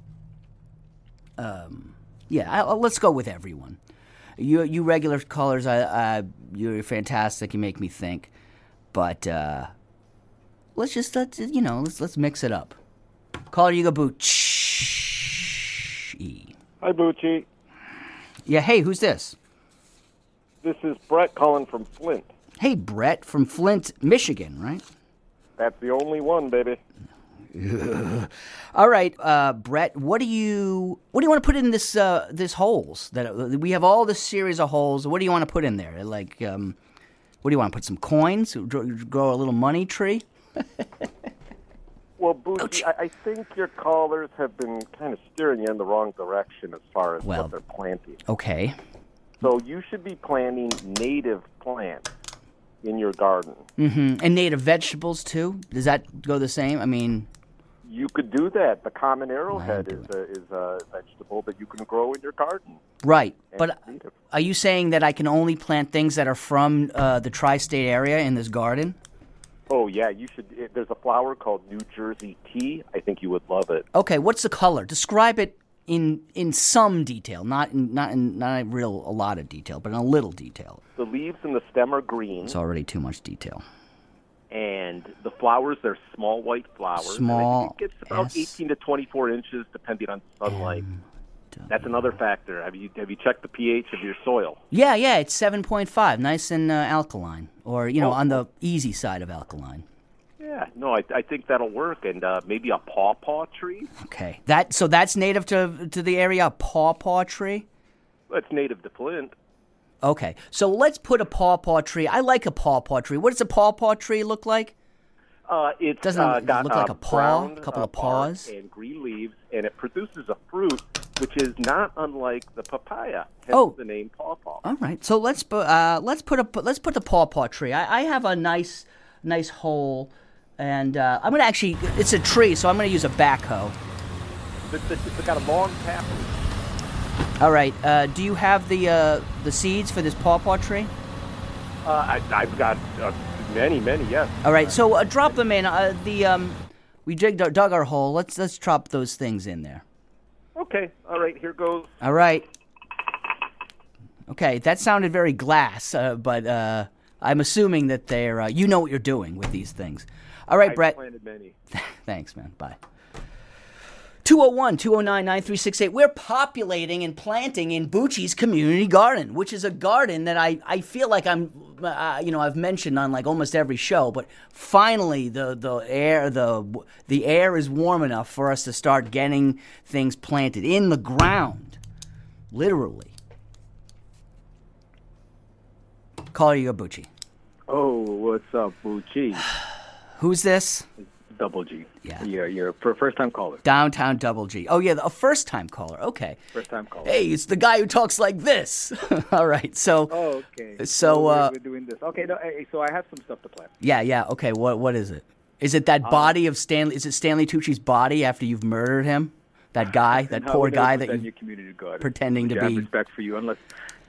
Speaker 3: Let's go with everyone. You regular callers, you're fantastic. You make me think, but let's mix it up. Caller, you go Bucci.
Speaker 12: Hi, Bucci.
Speaker 3: Yeah, hey, who's this?
Speaker 12: This is Brett calling from Flint.
Speaker 3: Hey, Brett from Flint, Michigan, right?
Speaker 12: That's the only one, baby.
Speaker 3: All right, Brett. What do you want to put in this holes? That we have all this series of holes. What do you want to put in there? What do you want to put? Some coins? Grow a little money tree?
Speaker 12: Well, Bucci, I think your callers have been kind of steering you in the wrong direction as far as what they're planting.
Speaker 3: Okay.
Speaker 12: So you should be planting native plants in your garden.
Speaker 3: Mm-hmm. And native vegetables too. Does that go the same? I mean.
Speaker 12: You could do that. The common arrowhead is a vegetable that you can grow in your garden.
Speaker 3: Right. But are you saying that I can only plant things that are from the tri-state area in this garden?
Speaker 12: Oh, yeah. You should. There's a flower called New Jersey tea. I think you would love it.
Speaker 3: Okay. What's the color? Describe it in some detail, not a lot of detail, but in a little detail.
Speaker 12: The leaves and the stem are green.
Speaker 3: It's already too much detail.
Speaker 12: And the flowers, they're small white flowers.
Speaker 3: Small.
Speaker 12: And I think it gets about 18 to 24 inches, depending on sunlight. That's another factor. Have you checked the pH of your soil?
Speaker 3: Yeah, it's 7.5, nice and alkaline, or on the easy side of alkaline.
Speaker 12: Yeah, no, I think that'll work, and maybe a pawpaw tree.
Speaker 3: Okay, so that's native to the area. A pawpaw tree.
Speaker 12: Well, it's native to Flint.
Speaker 3: Okay, so let's put a pawpaw tree. I like a pawpaw tree. What does a pawpaw tree look like?
Speaker 12: It
Speaker 3: doesn't
Speaker 12: got
Speaker 3: look like a paw, a couple of paws,
Speaker 12: and green leaves, and it produces a fruit which is not unlike the papaya. Hence the name pawpaw.
Speaker 3: All right, so let's put the pawpaw tree. I have a nice hole, and I'm gonna actually. It's a tree, so I'm gonna use a backhoe.
Speaker 12: It's got a long tap.
Speaker 3: All right. Do you have the seeds for this pawpaw tree?
Speaker 12: I've got many, yes.
Speaker 3: All right. So drop them in. We dug our hole. Let's drop those things in there.
Speaker 12: Okay. All right. Here goes.
Speaker 3: All right. Okay. That sounded very glass, but I'm assuming that they're. You know what you're doing with these things. All right, Brett.
Speaker 12: I planted many.
Speaker 3: Thanks, man. Bye. 201-209-9368. We're populating and planting in Bucci's community garden, which is a garden that I feel like I've mentioned on like almost every show, but finally the air is warm enough for us to start getting things planted in the ground, literally. Caller, you go, Bucci.
Speaker 13: Oh, what's up, Bucci?
Speaker 3: Who's this?
Speaker 6: Double G.
Speaker 3: Yeah.
Speaker 6: You're a first-time caller.
Speaker 3: Downtown Double G. Oh, yeah, a first-time caller. Okay.
Speaker 6: First-time caller.
Speaker 3: Hey, it's the guy who talks like this. All right, so...
Speaker 6: Oh, okay.
Speaker 3: So,
Speaker 6: we're doing this. Okay, no, hey, so I have some stuff to play.
Speaker 3: Yeah, okay, what is it? Is it that body of Stanley... Is it Stanley Tucci's body after you've murdered him? That guy, that poor guy that
Speaker 6: you're
Speaker 3: you...
Speaker 6: community guard.
Speaker 3: Pretending to
Speaker 6: I have
Speaker 3: be...
Speaker 6: respect for you, unless,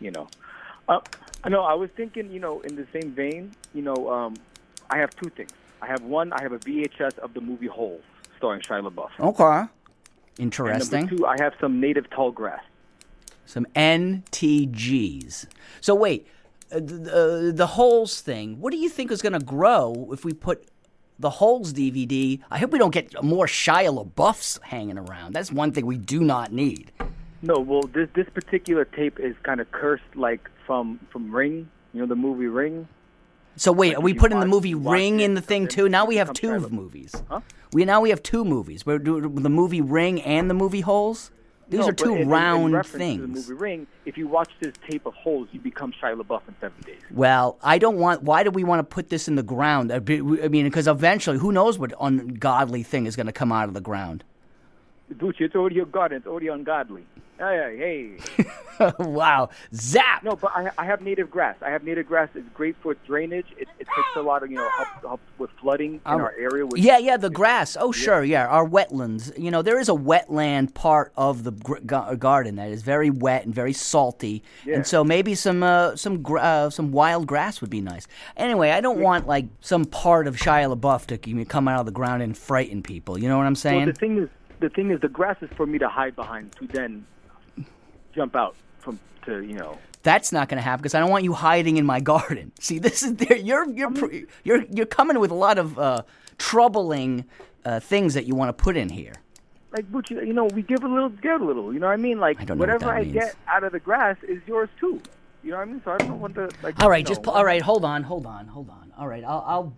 Speaker 6: I know, I was thinking, in the same vein, I have two things. I have a VHS of the movie Holes, starring Shia LaBeouf.
Speaker 3: Okay. Interesting.
Speaker 6: And number two, I have some native tall grass.
Speaker 3: Some NTGs. So wait, the Holes thing, what do you think is going to grow if we put the Holes DVD? I hope we don't get more Shia LaBeoufs hanging around. That's one thing we do not need.
Speaker 6: No, well, this particular tape is kind of cursed, like from Ring, the movie Ring.
Speaker 3: So wait, are we putting the movie Ring in the thing too? Now we have two movies.
Speaker 6: Huh?
Speaker 3: We have two movies. We're doing the movie Ring and the movie Holes. These are two round
Speaker 6: in
Speaker 3: things.
Speaker 6: To the movie Ring, if you watch this tape of Holes, you become Shia LaBeouf in 7 days.
Speaker 3: Well, I don't want. Why do we want to put this in the ground? I mean, because eventually, who knows what ungodly thing is going to come out of the ground?
Speaker 6: Bucci, it's already ungodly. It's already ungodly. Hey.
Speaker 3: Wow. Zap!
Speaker 6: No, but I have native grass. It's great for drainage. It takes a lot of, helps with flooding in our area.
Speaker 3: Yeah, the grass. Oh, sure, yeah. Our wetlands. There is a wetland part of the garden that is very wet and very salty. Yeah. And so maybe some wild grass would be nice. Anyway, I don't want, some part of Shia LaBeouf to come out of the ground and frighten people. You know what I'm saying?
Speaker 6: Well, the thing is, the grass is for me to hide behind to then jump out
Speaker 3: That's not going to happen because I don't want you hiding in my garden. See, this is you're coming with a lot of troubling things that you want to put in here.
Speaker 6: Bucci, we give a little, get a little. You know what I mean? Whatever I get out of the grass is yours too. You know what I mean? So I don't want to.
Speaker 3: All right, all right. Hold on. All right, I'll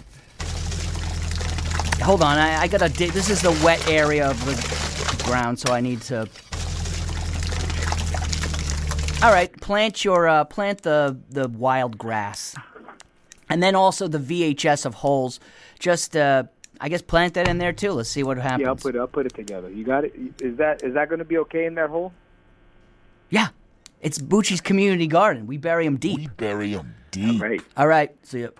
Speaker 3: hold on. I gotta dig. This is the wet area of the ground, so I need to. All right, plant the wild grass, and then also the VHS of Holes. Just I guess plant that in there too. Let's see what happens.
Speaker 6: Yeah, I'll put it together. You got it. Is that going to be okay in that hole?
Speaker 3: Yeah, it's Bucci's community garden. We bury them deep. All right. See ya.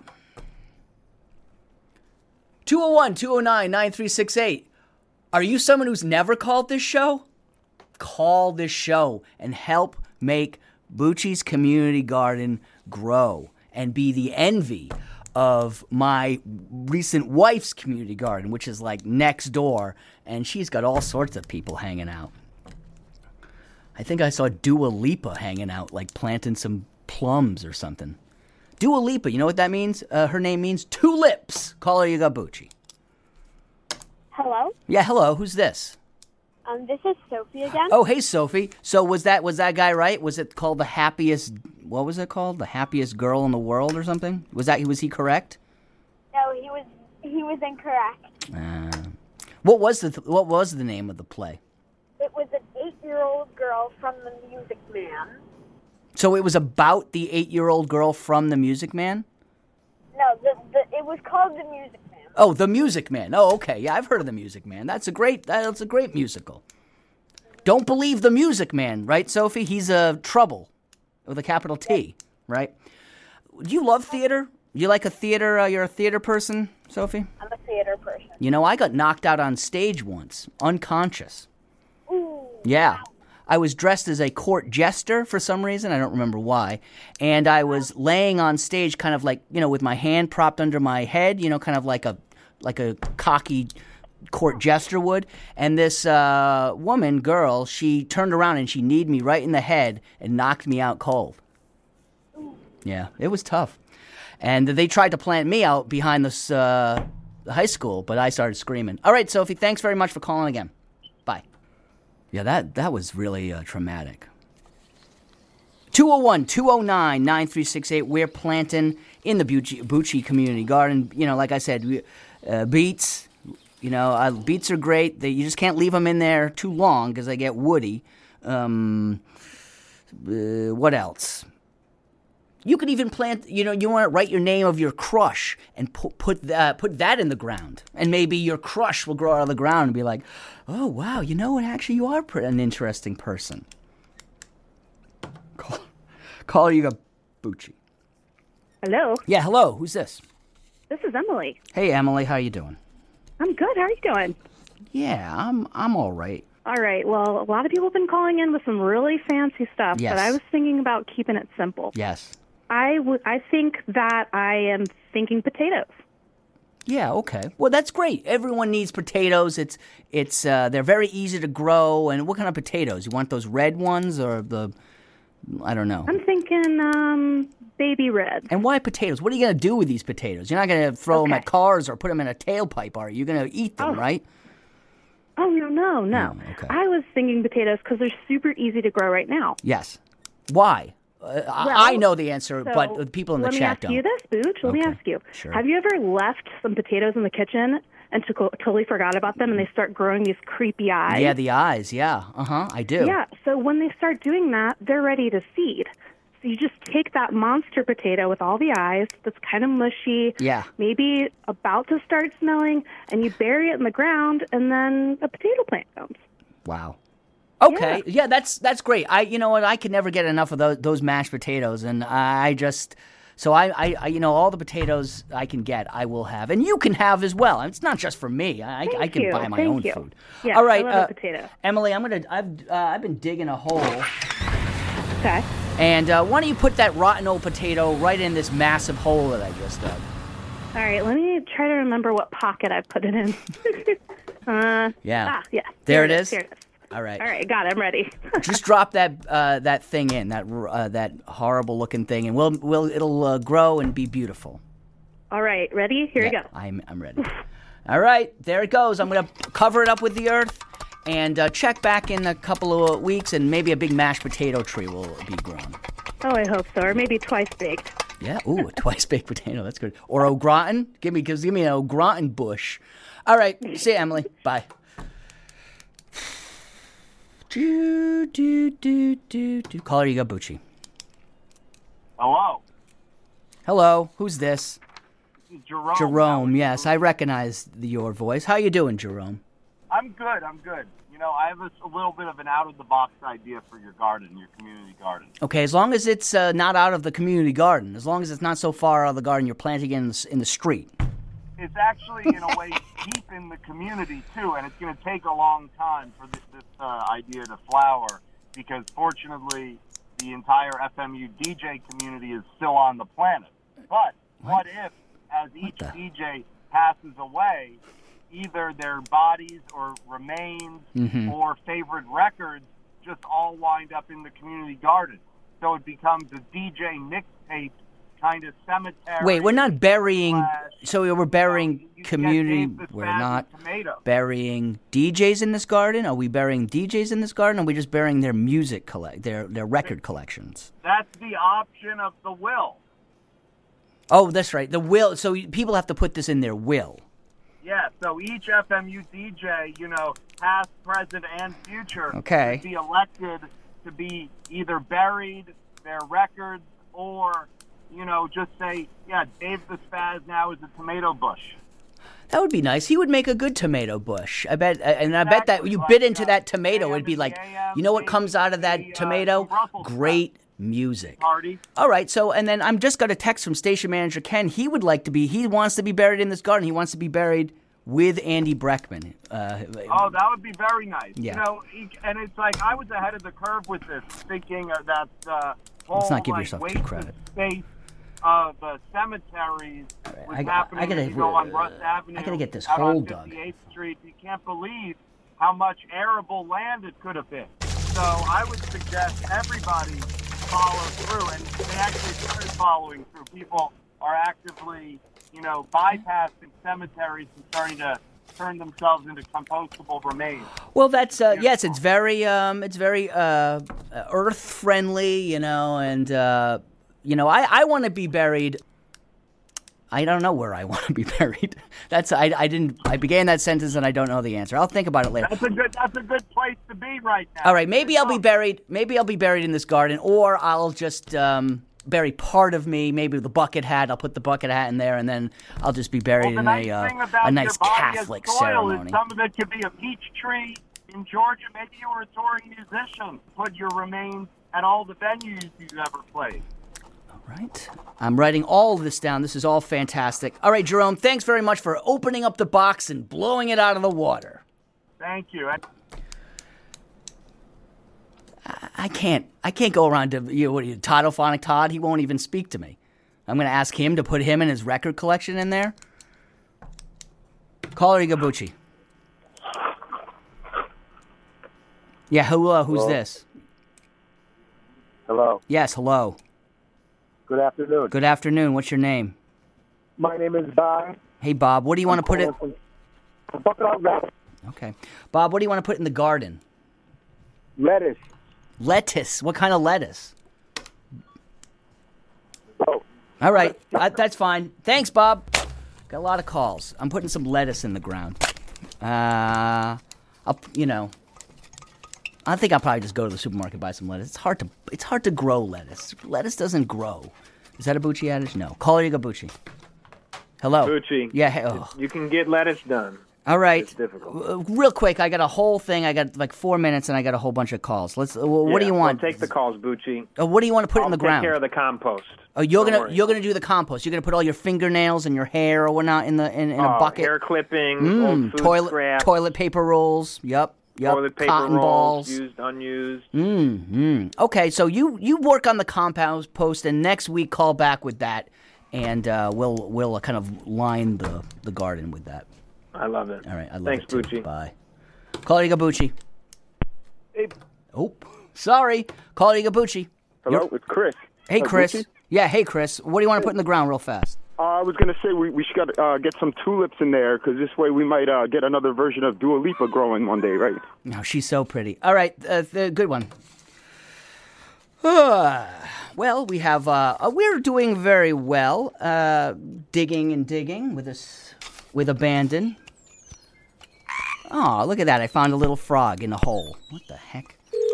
Speaker 3: 201-209-9368. Are you someone who's never called this show? Call this show and help make Bucci's community garden grow and be the envy of my recent wife's community garden, which is next door, and she's got all sorts of people hanging out. I think I saw Dua Lipa hanging out, planting some plums or something. Dua Lipa, you know what that means? Her name means two lips. Call her, you got Bucci.
Speaker 2: Hello?
Speaker 3: Yeah, hello. Who's this?
Speaker 2: This is Sophie again.
Speaker 3: Oh, hey, Sophie. So was that guy right? Was it called the happiest? What was it called? The happiest girl in the world or something? Was he correct?
Speaker 2: No, he was incorrect.
Speaker 3: What was the name of the play?
Speaker 2: It was an 8-year-old girl from The Music Man.
Speaker 3: So it was about the 8-year-old girl from The Music Man?
Speaker 2: No, it was called The Music Man.
Speaker 3: Oh, The Music Man. Oh, okay. Yeah, I've heard of The Music Man. That's a great musical. Don't believe The Music Man, right, Sophie? He's trouble with a capital T, right? Do you love theater? You like a theater? You're a theater person, Sophie?
Speaker 2: I'm a theater person.
Speaker 3: I got knocked out on stage once, unconscious.
Speaker 2: Ooh.
Speaker 3: Yeah. I was dressed as a court jester for some reason. I don't remember why. And I was laying on stage kind of with my hand propped under my head, kind of like a cocky court jester would. And this girl, she turned around and she kneed me right in the head and knocked me out cold. Yeah, it was tough. And they tried to plant me out behind this high school, but I started screaming. All right, Sophie, thanks very much for calling again. Bye. Yeah, that was really traumatic. 201-209-9368. We're planting in the Bucci community garden. Like I said, beets. Beets are great. You just can't leave them in there too long because they get woody. What else? You could even plant, you want to write your name of your crush and put that in the ground. And maybe your crush will grow out of the ground and be like, oh, wow, you know what? Actually, you are an interesting person. Caller, you got Bucci.
Speaker 13: Hello.
Speaker 3: Yeah, hello. Who's this?
Speaker 13: This is Emily.
Speaker 3: Hey, Emily. How you doing?
Speaker 13: I'm good. How are you doing?
Speaker 3: Yeah, I'm all right.
Speaker 13: All right. Well, a lot of people have been calling in with some really fancy stuff,
Speaker 3: Yes.
Speaker 13: but I was thinking about keeping it simple.
Speaker 3: Yes.
Speaker 13: I think that I am thinking potatoes.
Speaker 3: Yeah, okay. Well, that's great. Everyone needs potatoes. It's they're very easy to grow. And what kind of potatoes? You want those red ones or I don't know.
Speaker 13: I'm thinking baby red.
Speaker 3: And why potatoes? What are you going to do with these potatoes? You're not going to throw them at cars or put them in a tailpipe, are you? You're going to eat them, right?
Speaker 13: Oh, no.
Speaker 3: Okay.
Speaker 13: I was thinking potatoes because they're super easy to grow right now.
Speaker 3: Yes. Why? I know the answer,
Speaker 13: So,
Speaker 3: but the people in the chat don't.
Speaker 13: Let me ask you this, Booch. Let me ask you.
Speaker 3: Sure.
Speaker 13: Have you ever left some potatoes in the kitchen and totally forgot about them and they start growing these creepy eyes?
Speaker 3: Yeah, the eyes. Yeah. I do.
Speaker 13: Yeah, so when they start doing that, they're ready to seed. So you just take that monster potato with all the eyes that's kind of mushy, maybe about to start smelling, and you bury it in the ground, and then a potato plant comes.
Speaker 3: Wow. Okay, yeah, that's great. You know what? I could never get enough of those mashed potatoes, and I all the potatoes I can get, I will have, and you can have as well. And it's not just for me. I can buy my own food.
Speaker 13: Yeah,
Speaker 3: all right,
Speaker 13: I love a potato.
Speaker 3: Emily, I've been digging a hole.
Speaker 13: Okay.
Speaker 3: And why don't you put that rotten old potato right in this massive hole that I just dug?
Speaker 13: All right, let me try to remember what pocket I put it in.
Speaker 3: Yeah.
Speaker 13: Yeah.
Speaker 3: There it is.
Speaker 13: Here it is.
Speaker 3: All right.
Speaker 13: All right, got it. I'm ready.
Speaker 3: Just drop that thing in, that horrible looking thing, and it'll grow and be beautiful.
Speaker 13: All right, ready? Here we go.
Speaker 3: I'm ready. All right, there it goes. I'm gonna cover it up with the earth, and check back in a couple of weeks, and maybe a big mashed potato tree will be grown.
Speaker 13: Oh, I hope so, or maybe twice baked.
Speaker 3: Yeah. Ooh, a twice baked potato. That's good. Or au gratin. Give me an au gratin bush. All right. See you, Emily. Bye. Caller, you got Bucci.
Speaker 14: Hello.
Speaker 3: Hello. Who's this?
Speaker 14: This is Jerome.
Speaker 3: Jerome. Yes, I recognize your voice. How you doing, Jerome?
Speaker 14: I'm good. You know, I have a little bit of an out-of-the-box idea for your garden, your community garden.
Speaker 3: Okay, as long as it's not out of the community garden, as long as it's not so far out of the garden you're planting it in the street.
Speaker 14: It's actually, in a way, deep in the community, too, and it's going to take a long time for this idea to flower because, fortunately, the entire FMU DJ community is still on the planet. But what if, as each DJ passes away, either their bodies or remains or favorite records just all wind up in the community garden? So it becomes a DJ mixtape kind of cemetery.
Speaker 3: Wait, we're not burying. So we're burying community. We're not burying DJs in this garden. Are we burying DJs in this garden? Or are we just burying their music their record collections?
Speaker 14: That's the option of the will.
Speaker 3: Oh, that's right. The will. So people have to put this in their will.
Speaker 14: Yeah. So each FMU DJ, you know, past, present, and future,
Speaker 3: Okay.
Speaker 14: would be elected to be either buried, their records, or just say, yeah, Dave the Spaz now is a tomato bush.
Speaker 3: That would be nice. He would make a good tomato bush. I bet, and I bet that you bit into that tomato, it'd be like, you know what comes out of that tomato? Great music.
Speaker 14: Party.
Speaker 3: All right. So, and then I'm just got a text from station manager Ken. He wants to be buried in this garden. He wants to be buried with Andy Breckman.
Speaker 14: Oh, that would be very nice.
Speaker 3: Yeah.
Speaker 14: You know, and it's like I was ahead of the curve with this, thinking that whole
Speaker 3: Let's not give yourself too
Speaker 14: wasted
Speaker 3: credit.
Speaker 14: space of cemeteries was happening on Russ Avenue.
Speaker 3: I gotta get this
Speaker 14: out
Speaker 3: hole
Speaker 14: on
Speaker 3: dug.
Speaker 14: 58th Street. You can't believe how much arable land it could have been. So I would suggest everybody follow through, and they actually started following through. People are actively, bypassing cemeteries and starting to turn themselves into compostable remains.
Speaker 3: Well, that's yes, it's very earth friendly, and I want to be buried. I don't know where I want to be buried. I began that sentence and I don't know the answer. I'll think about it later.
Speaker 14: That's a good place to be right now.
Speaker 3: All right, maybe I'll be buried in this garden, or I'll just bury part of me, maybe the bucket hat. I'll put the bucket hat in there, and then I'll just be buried in a nice Catholic ceremony.
Speaker 14: Some of it could be a peach tree in Georgia. Maybe you were a touring musician. Put your remains at all the venues you've ever played.
Speaker 3: Right. I'm writing all of this down. This is all fantastic. All right, Jerome, thanks very much for opening up the box and blowing it out of the water.
Speaker 14: Thank you.
Speaker 3: I can't go around to Toddophonic Todd. He won't even speak to me. I'm going to ask him to put him in his record collection in there. Caller Igabuchi. Yeah, who's
Speaker 15: Hello?
Speaker 3: this?
Speaker 15: Hello.
Speaker 3: Yes, hello.
Speaker 15: Good afternoon.
Speaker 3: Good afternoon. What's your name?
Speaker 15: My name is Bob.
Speaker 3: Hey, Bob. What do you want to put it?
Speaker 15: Buckeye lettuce.
Speaker 3: Okay. Bob, what do you want to put in the garden?
Speaker 15: Lettuce.
Speaker 3: Lettuce. What kind of lettuce?
Speaker 15: Oh.
Speaker 3: All right. That's fine. Thanks, Bob. Got a lot of calls. I'm putting some lettuce in the ground. I think I'll probably just go to the supermarket and buy some lettuce. It's hard to grow lettuce. Lettuce doesn't grow. Is that a Bucci adage? No. Caller Igabuchi. Hello.
Speaker 16: Bucci.
Speaker 3: Yeah. Hey, oh.
Speaker 16: You can get lettuce done.
Speaker 3: All right.
Speaker 16: It's difficult.
Speaker 3: Real quick, I got a whole thing. I got like 4 minutes, and I got a whole bunch of calls. What do you want?
Speaker 16: Well, take the calls, Bucci.
Speaker 3: What do you want to put in the ground?
Speaker 16: Take care of the compost.
Speaker 3: Oh, you're gonna do the compost. You're gonna put all your fingernails and your hair or whatnot in a bucket.
Speaker 16: Hair clippings, old food scraps,
Speaker 3: toilet paper rolls. Yep.
Speaker 16: Toilet paper
Speaker 3: cotton
Speaker 16: rolls,
Speaker 3: balls,
Speaker 16: used, unused.
Speaker 3: Okay, so you work on the compost, and next week call back with that, and we'll kind of line the garden with that.
Speaker 16: I love it.
Speaker 3: All right, I love
Speaker 16: Thanks,
Speaker 3: it too.
Speaker 16: Bucci.
Speaker 3: Bye. Call Igabuchi.
Speaker 16: Hey.
Speaker 3: Oh, sorry. Call Igabuchi.
Speaker 17: Hello, it's Chris.
Speaker 3: Hey, Chris.
Speaker 17: Bucci?
Speaker 3: Yeah, hey, Chris. What do you want to put in the ground real fast?
Speaker 17: I was going to say we should get some tulips in there because this way we might get another version of Dua Lipa growing one day, right?
Speaker 3: No, she's so pretty. All right, the good one. Well, we have we're doing very well. Digging and digging with abandon. Oh, look at that! I found a little frog in a hole. What the heck?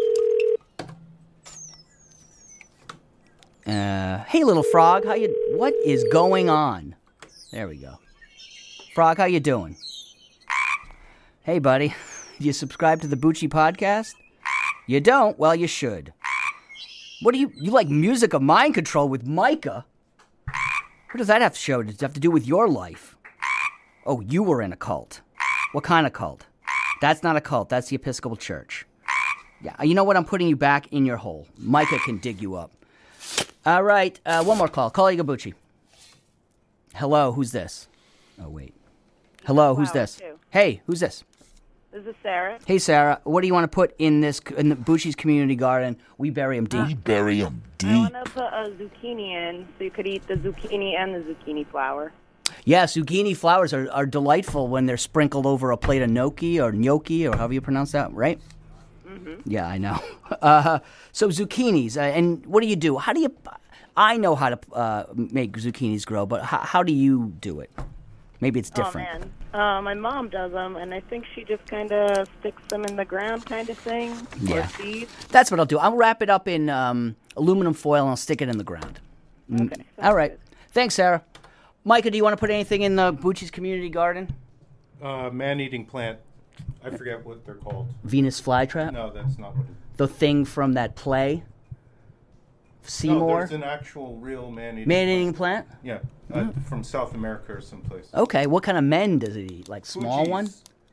Speaker 3: Hey, little frog, what is going on? There we go. Frog, how you doing? Hey, buddy, do you subscribe to the Bucci podcast? You don't? Well, you should. What do you like music of mind control with Micah? What does that have to do with your life? Oh, you were in a cult. What kind of cult? That's not a cult, that's the Episcopal Church. Yeah, you know what? I'm putting you back in your hole. Micah can dig you up. All right, one more call. Call Igabuchi. Hello, who's this? Oh, wait. Hello, who's this? Hey, who's this?
Speaker 18: This is Sarah.
Speaker 3: Hey, Sarah. What do you want to put in the Bucci's community garden? We bury them deep.
Speaker 4: We bury them deep.
Speaker 18: I want to put a zucchini in so you could eat the zucchini and the zucchini flower.
Speaker 3: Yeah, zucchini flowers are delightful when they're sprinkled over a plate of gnocchi or however you pronounce that, right? Yeah, I know. So zucchinis, and what do you do? I know how to make zucchinis grow, but how do you do it? Maybe it's different.
Speaker 18: Oh, man. My mom does them, and I think she just kind of sticks them in the ground kind of thing.
Speaker 3: Yeah.
Speaker 18: Or seeds.
Speaker 3: That's what I'll do. I'll wrap it up in aluminum foil, and I'll stick it in the ground.
Speaker 18: Okay.
Speaker 3: All right. Thanks, Sarah. Micah, do you want to put anything in the Bucci's community garden?
Speaker 8: Man-eating plant. I forget what they're called.
Speaker 3: Venus flytrap?
Speaker 8: No, that's not what it is.
Speaker 3: The thing from that play? Seymour?
Speaker 8: No, there's an actual real
Speaker 3: man-eating plant?
Speaker 8: Yeah, from South America or someplace.
Speaker 3: Okay, what kind of men does it eat? Like small one?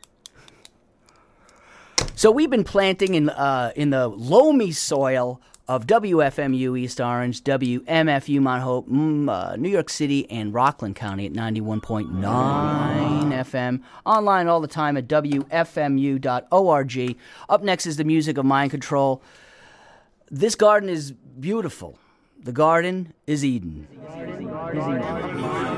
Speaker 3: So we've been planting in the loamy soil of WFMU East Orange, WMFU Mount Hope, New York City, and Rockland County at 91.9 FM. Online all the time at WFMU.org. Up next is the music of Mind Control. This garden is beautiful. The garden is Eden.